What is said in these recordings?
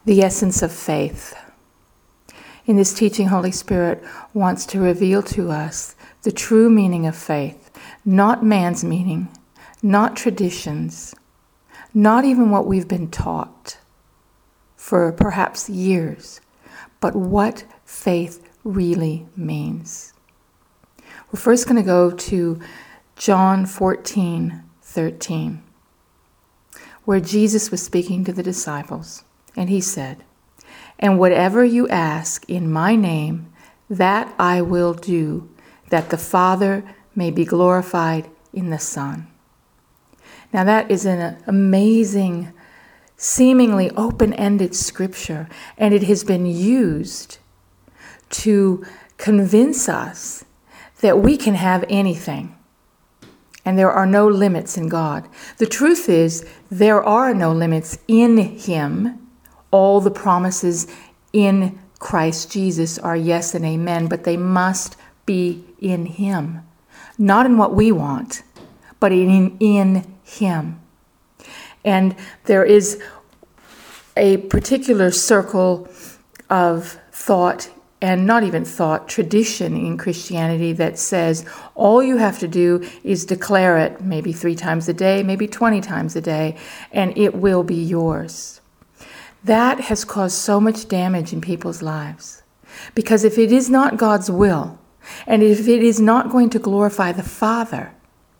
the essence of faith. In this teaching, Holy Spirit wants to reveal to us the true meaning of faith, not man's meaning, not traditions, not even what we've been taught for perhaps years, but what faith really means. We're first going to go to John 14:13, where Jesus was speaking to the disciples, and he said, "And whatever you ask in my name, that I will do, that the Father may be glorified in the Son." Now that is an amazing, seemingly open-ended scripture, and it has been used to convince us that we can have anything, and there are no limits in God. The truth is, there are no limits in Him. All the promises in Christ Jesus are yes and amen, but they must be in Him. Not in what we want, but in Him. And there is a particular circle of thought, and not even thought, tradition in Christianity that says all you have to do is declare it maybe 3 times a day, maybe 20 times a day, and it will be yours. That has caused so much damage in people's lives. Because if it is not God's will, and if it is not going to glorify the Father,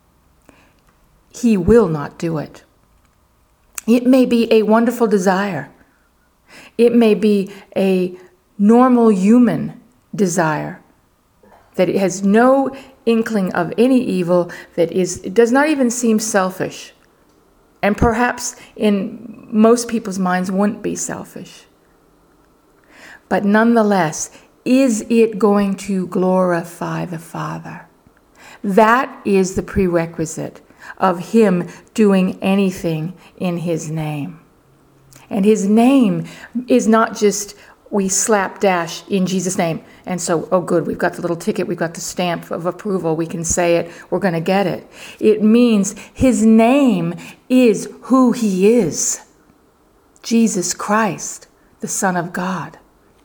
He will not do it. It may be a wonderful desire. It may be a normal human desire that it has no inkling of any evil, it does not even seem selfish, and perhaps in most people's minds wouldn't be selfish. But nonetheless, is it going to glorify the Father? That is the prerequisite of Him doing anything in His name. And His name is not just we slapdash in Jesus' name, and so, oh good, we've got the little ticket, we've got the stamp of approval, we can say it, we're going to get it. It means His name is who He is. Jesus Christ, the Son of God.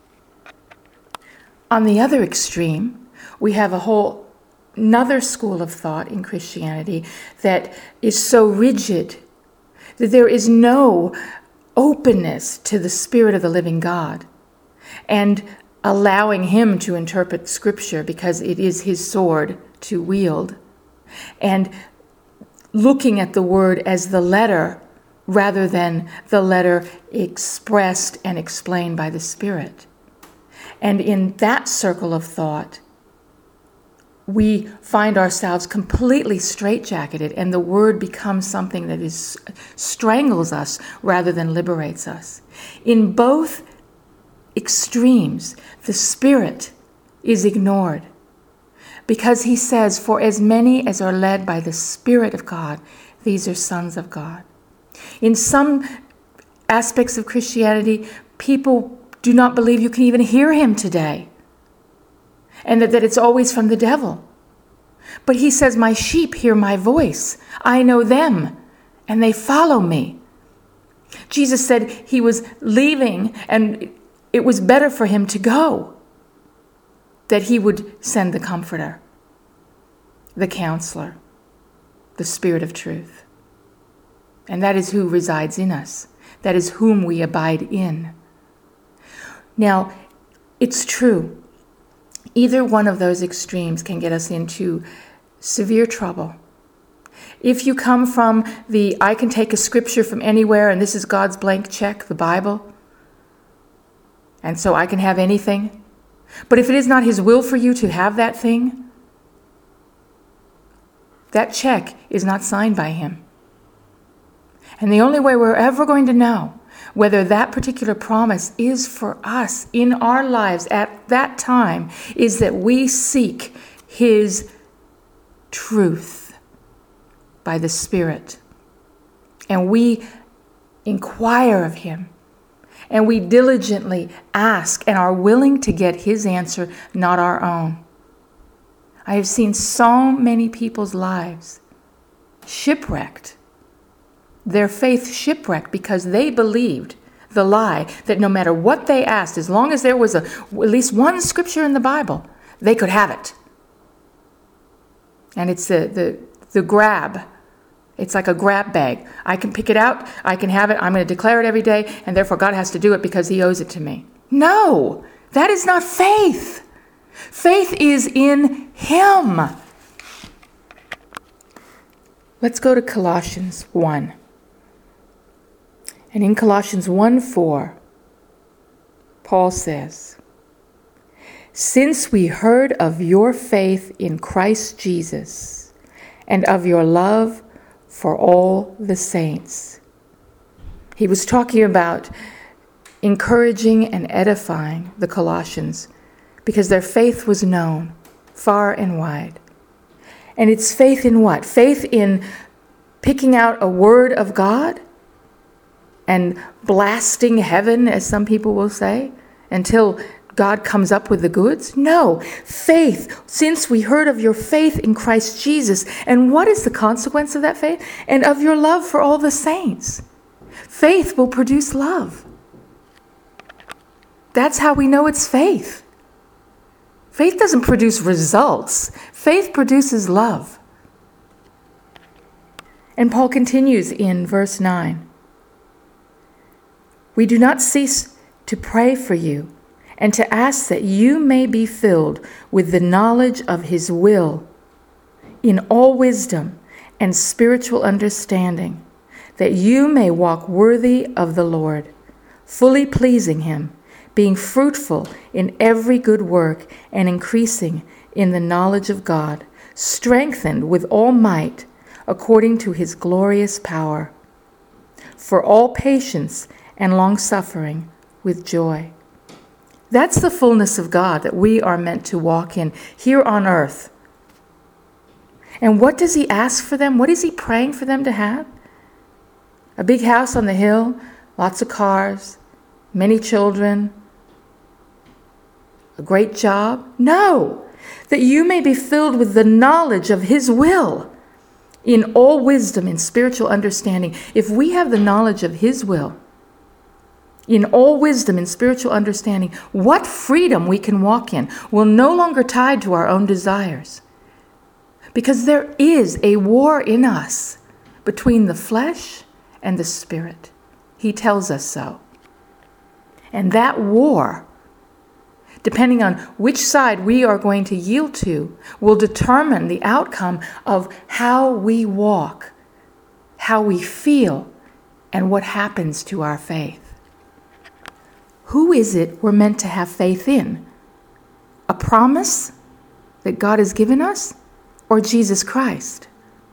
On the other extreme, we have another school of thought in Christianity that is so rigid that there is no openness to the Spirit of the living God and allowing Him to interpret Scripture because it is His sword to wield, and looking at the Word as the letter rather than the letter expressed and explained by the Spirit. And in that circle of thought, we find ourselves completely straitjacketed, and the Word becomes something that strangles us rather than liberates us. In both extremes, the Spirit is ignored because He says, "For as many as are led by the Spirit of God, these are sons of God." In some aspects of Christianity, people do not believe you can even hear Him today, and that it's always from the devil. But He says, "My sheep hear my voice. I know them, and they follow me." Jesus said He was leaving, and it was better for Him to go, that He would send the Comforter, the Counselor, the Spirit of truth. And that is who resides in us. That is whom we abide in. Now, it's true. Either one of those extremes can get us into severe trouble. If you come from I can take a scripture from anywhere and this is God's blank check, the Bible, and so I can have anything. But if it is not His will for you to have that thing, that check is not signed by Him. And the only way we're ever going to know whether that particular promise is for us in our lives at that time is that we seek His truth by the Spirit. And we inquire of Him. And we diligently ask and are willing to get His answer, not our own. I have seen so many people's lives shipwrecked, their faith shipwrecked because they believed the lie that no matter what they asked, as long as there was at least one scripture in the Bible, they could have it. And it's the grab. It's like a grab bag. I can pick it out. I can have it. I'm going to declare it every day. And therefore God has to do it because he owes it to me. No, that is not faith. Faith is in him. Let's go to Colossians 1. And in Colossians 1:4, Paul says, "Since we heard of your faith in Christ Jesus and of your love for all the saints." He was talking about encouraging and edifying the Colossians because their faith was known far and wide. And it's faith in what? Faith in picking out a word of God and blasting heaven, as some people will say, until God comes up with the goods? No. Faith, since we heard of your faith in Christ Jesus. And what is the consequence of that faith? And of your love for all the saints. Faith will produce love. That's how we know it's faith. Faith doesn't produce results. Faith produces love. And Paul continues in verse 9. "We do not cease to pray for you and to ask that you may be filled with the knowledge of his will in all wisdom and spiritual understanding, that you may walk worthy of the Lord, fully pleasing him, being fruitful in every good work and increasing in the knowledge of God, strengthened with all might according to his glorious power, for all patience and long-suffering with joy." That's the fullness of God that we are meant to walk in here on earth. And what does he ask for them? What is he praying for them to have? A big house on the hill, lots of cars, many children, a great job? No, that you may be filled with the knowledge of his will in all wisdom and spiritual understanding. If we have the knowledge of his will, in all wisdom and spiritual understanding, what freedom we can walk in. We're no longer tied to our own desires. Because there is a war in us between the flesh and the spirit. He tells us so. And that war, depending on which side we are going to yield to, will determine the outcome of how we walk, how we feel, and what happens to our faith. Who is it we're meant to have faith in? A promise that God has given us, or Jesus Christ?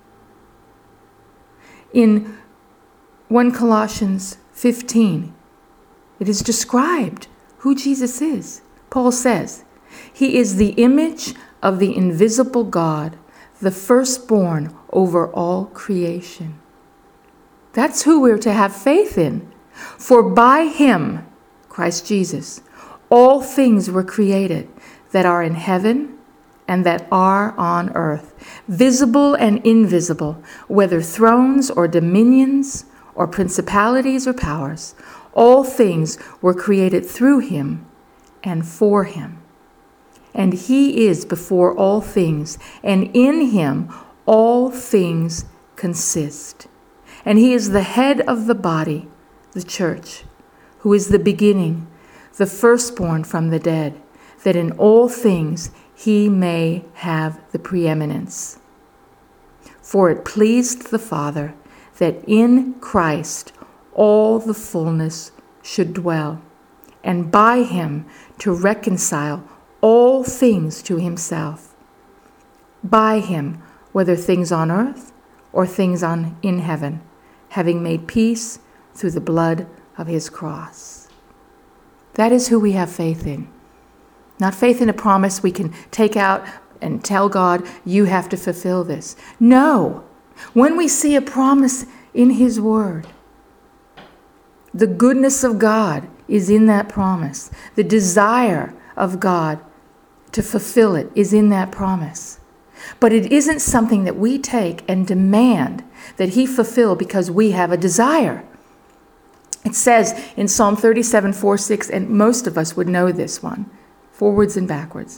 In 1 Colossians 15, it is described who Jesus is. Paul says, "He is the image of the invisible God, the firstborn over all creation." That's who we're to have faith in. "For by him," Christ Jesus, "all things were created that are in heaven and that are on earth, visible and invisible, whether thrones or dominions or principalities or powers. All things were created through him and for him. And he is before all things, and in him all things consist. And he is the head of the body, the church, who is the beginning, the firstborn from the dead, that in all things he may have the preeminence. For it pleased the Father that in Christ all the fullness should dwell, and by him to reconcile all things to himself. By him, whether things on earth or things in heaven, having made peace through the blood of his cross." That is who we have faith in. Not faith in a promise we can take out and tell God, you have to fulfill this. No. When we see a promise in his word, the goodness of God is in that promise. The desire of God to fulfill it is in that promise. But it isn't something that we take and demand that he fulfill because we have a desire. It says in Psalm 37, 4, 6, and most of us would know this one, forwards and backwards.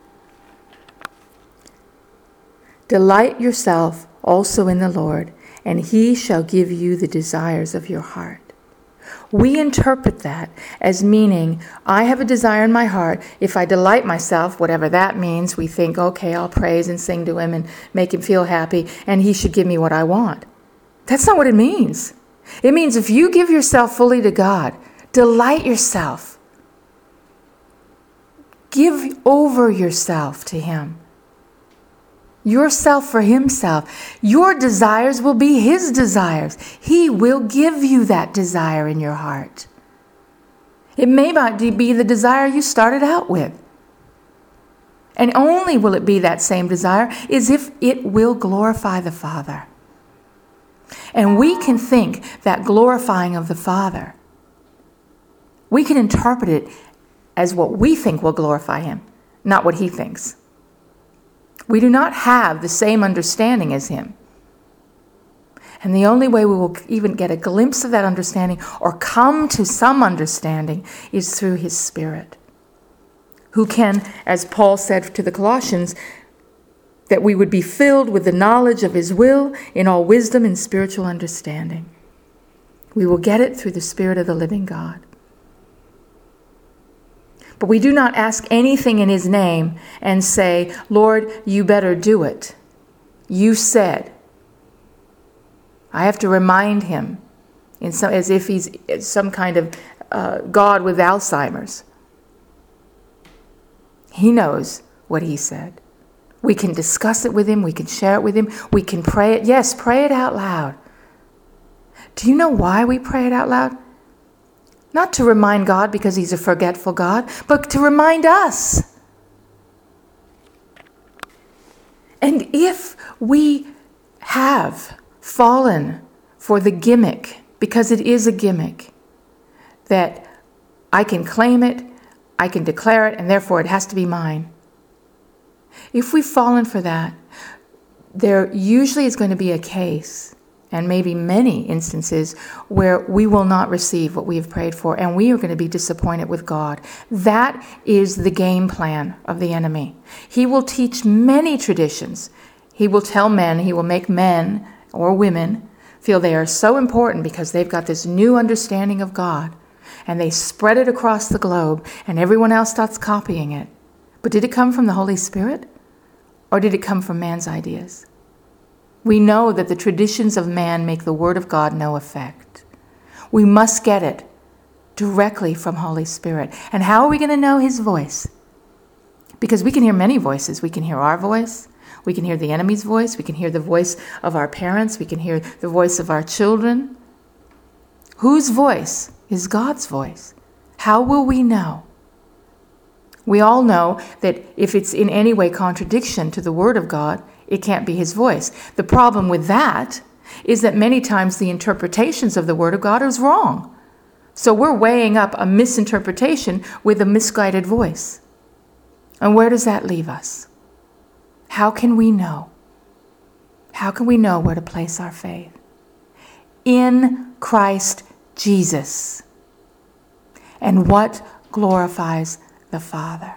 Delight yourself also in the Lord, and he shall give you the desires of your heart. We interpret that as meaning, I have a desire in my heart. If I delight myself, whatever that means, we think, okay, I'll praise and sing to him and make him feel happy, and he should give me what I want. That's not what it means. It means if you give yourself fully to God, delight yourself. Give over yourself to him. Yourself for himself. Your desires will be his desires. He will give you that desire in your heart. It may not be the desire you started out with. And only will it be that same desire is if it will glorify the Father. And we can think that glorifying of the Father, we can interpret it as what we think will glorify him, not what he thinks. We do not have the same understanding as him. And the only way we will even get a glimpse of that understanding or come to some understanding is through his Spirit, who can, as Paul said to the Colossians, that we would be filled with the knowledge of his will in all wisdom and spiritual understanding. We will get it through the Spirit of the living God. But we do not ask anything in his name and say, Lord, you better do it. You said. I have to remind him as if he's some kind of God with Alzheimer's. He knows what he said. We can discuss it with him. We can share it with him. We can pray it. Yes, pray it out loud. Do you know why we pray it out loud? Not to remind God because he's a forgetful God, but to remind us. And if we have fallen for the gimmick, because it is a gimmick, that I can claim it, I can declare it, and therefore it has to be mine. If we've fallen for that, there usually is going to be a case, and maybe many instances, where we will not receive what we have prayed for, and we are going to be disappointed with God. That is the game plan of the enemy. He will teach many traditions. He will tell men, he will make men or women feel they are so important because they've got this new understanding of God, and they spread it across the globe, and everyone else starts copying it. But did it come from the Holy Spirit, or did it come from man's ideas? We know that the traditions of man make the Word of God no effect. We must get it directly from Holy Spirit. And how are we going to know his voice? Because we can hear many voices. We can hear our voice. We can hear the enemy's voice. We can hear the voice of our parents. We can hear the voice of our children. Whose voice is God's voice? How will we know? We all know that if it's in any way contradiction to the Word of God, it can't be his voice. The problem with that is that many times the interpretations of the Word of God is wrong. So we're weighing up a misinterpretation with a misguided voice. And where does that leave us? How can we know? How can we know where to place our faith? In Christ Jesus. And what glorifies the Father.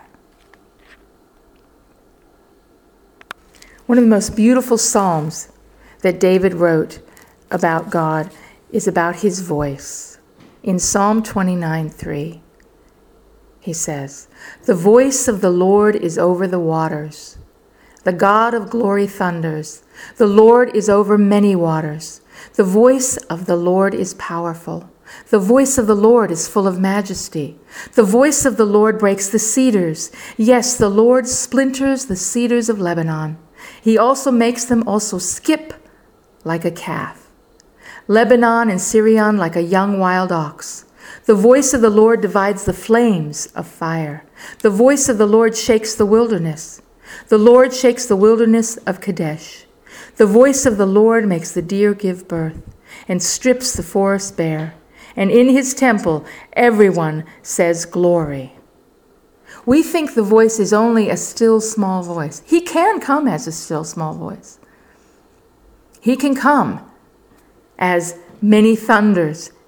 One of the most beautiful psalms that David wrote about God is about his voice. In Psalm 29:3, he says, "The voice of the Lord is over the waters. The God of glory thunders. The Lord is over many waters. The voice of the Lord is powerful. The voice of the Lord is full of majesty. The voice of the Lord breaks the cedars. Yes, the Lord splinters the cedars of Lebanon. He also makes them also skip like a calf. Lebanon and Syrian like a young wild ox. The voice of the Lord divides the flames of fire. The voice of the Lord shakes the wilderness. The Lord shakes the wilderness of Kadesh. The voice of the Lord makes the deer give birth and strips the forest bare. And in his temple, everyone says glory." We think the voice is only a still small voice. He can come as a still small voice. He can come as many thunders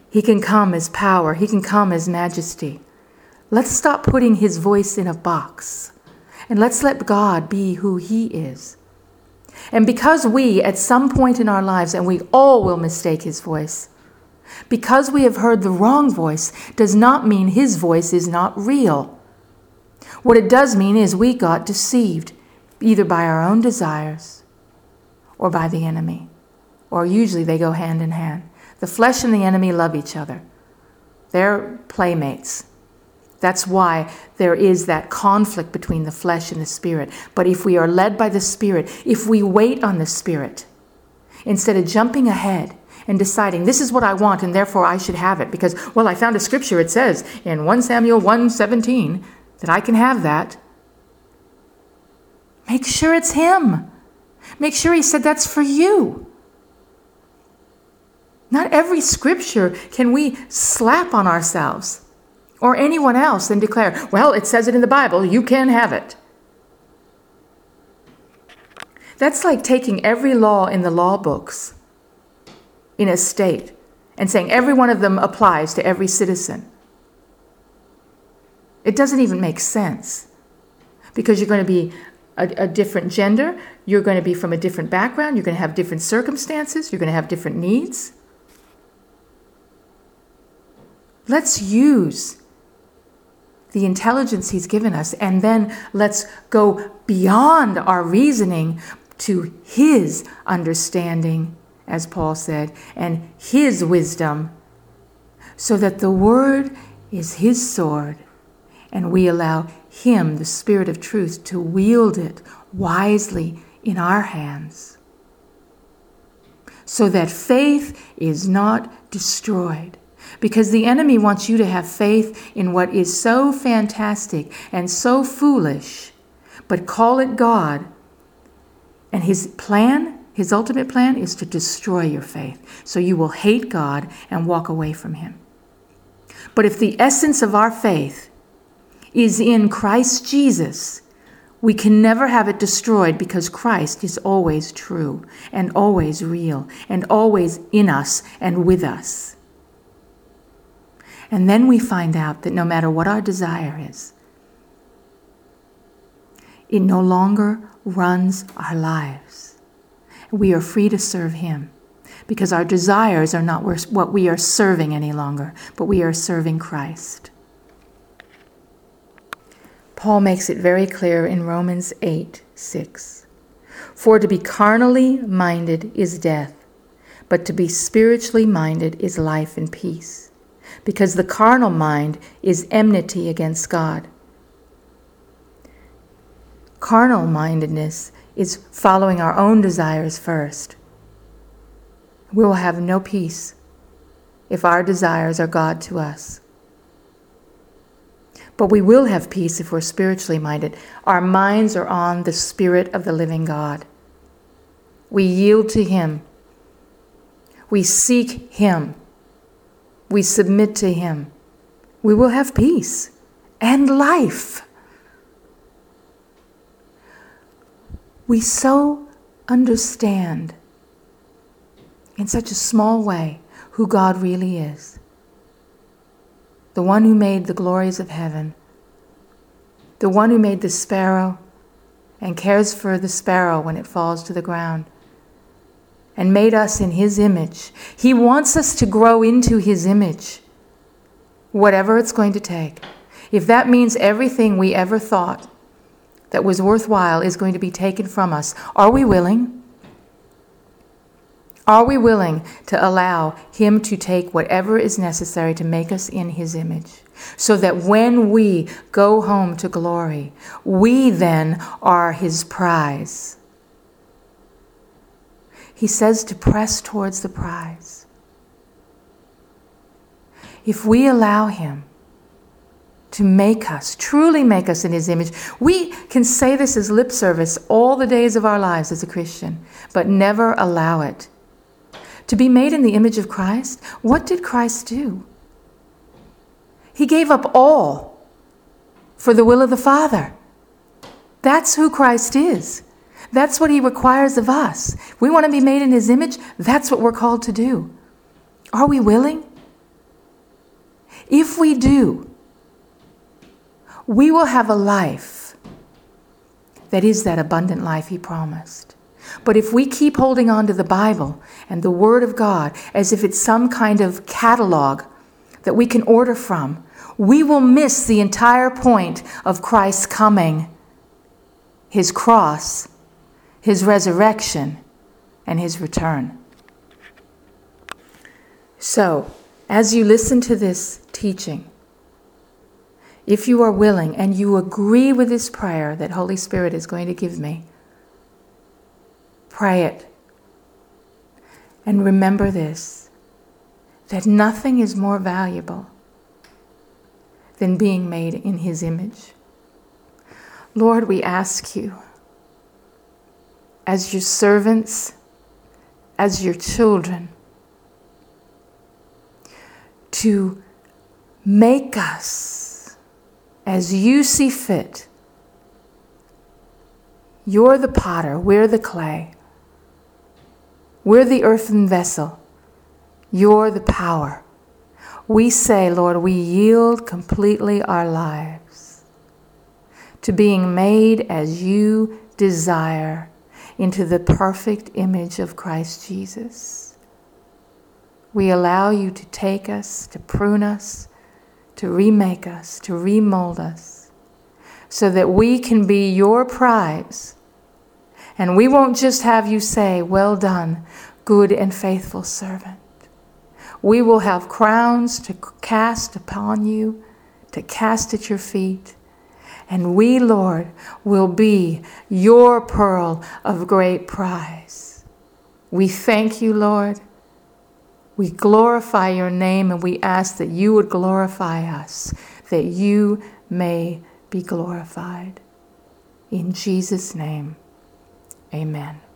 He can come as power. He can come as majesty. Let's stop putting his voice in a box. And let's let God be who he is. And because we, at some point in our lives, and we all will mistake his voice, because we have heard the wrong voice, does not mean his voice is not real. What it does mean is we got deceived, either by our own desires or by the enemy. Or usually they go hand in hand. The flesh and the enemy love each other. They're playmates. That's why there is that conflict between the flesh and the spirit. But if we are led by the Spirit, if we wait on the Spirit, instead of jumping ahead and deciding, this is what I want and therefore I should have it, because, well, I found a scripture, it says in 1 Samuel 1:17 that I can have that. Make sure it's him. Make sure he said that's for you. Not every scripture can we slap on ourselves or anyone else and declare, well, it says it in the Bible, you can have it. That's like taking every law in the law books in a state and saying every one of them applies to every citizen. It doesn't even make sense, because you're going to be a different gender, you're going to be from a different background, you're going to have different circumstances, you're going to have different needs. Let's use the intelligence he's given us, and then let's go beyond our reasoning to his understanding, as Paul said, and his wisdom, so that the word is his sword, and we allow him, the Spirit of truth, to wield it wisely in our hands, so that faith is not destroyed. Because the enemy wants you to have faith in what is so fantastic and so foolish, but call it God. And his plan, his ultimate plan, is to destroy your faith. So you will hate God and walk away from him. But if the essence of our faith is in Christ Jesus, we can never have it destroyed, because Christ is always true and always real and always in us and with us. And then we find out that no matter what our desire is, it no longer runs our lives. We are free to serve him, because our desires are not what we are serving any longer, but we are serving Christ. Paul makes it very clear in Romans 8:6. For to be carnally minded is death, but to be spiritually minded is life and peace. Because the carnal mind is enmity against God. Carnal mindedness is following our own desires first. We will have no peace if our desires are God to us. But we will have peace if we're spiritually minded. Our minds are on the Spirit of the living God. We yield to him. We seek him. We submit to him. We will have peace and life. We so understand in such a small way who God really is. The one who made the glories of heaven. The one who made the sparrow and cares for the sparrow when it falls to the ground. And made us in his image. He wants us to grow into his image, whatever it's going to take. If that means everything we ever thought that was worthwhile is going to be taken from us, are we willing? Are we willing to allow him to take whatever is necessary to make us in his image, so that when we go home to glory, we then are his prize? He says to press towards the prize. If we allow him to make us, truly make us in his image, we can say this as lip service all the days of our lives as a Christian, but never allow it. To be made in the image of Christ, what did Christ do? He gave up all for the will of the Father. That's who Christ is. That's what he requires of us. We want to be made in his image. That's what we're called to do. Are we willing? If we do, we will have a life that is that abundant life he promised. But if we keep holding on to the Bible and the Word of God as if it's some kind of catalog that we can order from, we will miss the entire point of Christ's coming, his cross, his resurrection, and his return. So, as you listen to this teaching, if you are willing and you agree with this prayer that Holy Spirit is going to give me, pray it. And remember this, that nothing is more valuable than being made in his image. Lord, we ask you, as your servants, as your children, to make us as you see fit. You're the potter, we're the clay. We're the earthen vessel. You're the power. We say, Lord, we yield completely our lives to being made as you desire into the perfect image of Christ Jesus. We allow you to take us, to prune us, to remake us, to remold us, so that we can be your prize. And we won't just have you say, well done, good and faithful servant. We will have crowns to cast upon you, to cast at your feet. And we, Lord, will be your pearl of great price. We thank you, Lord. We glorify your name, and we ask that you would glorify us, that you may be glorified. In Jesus' name, amen.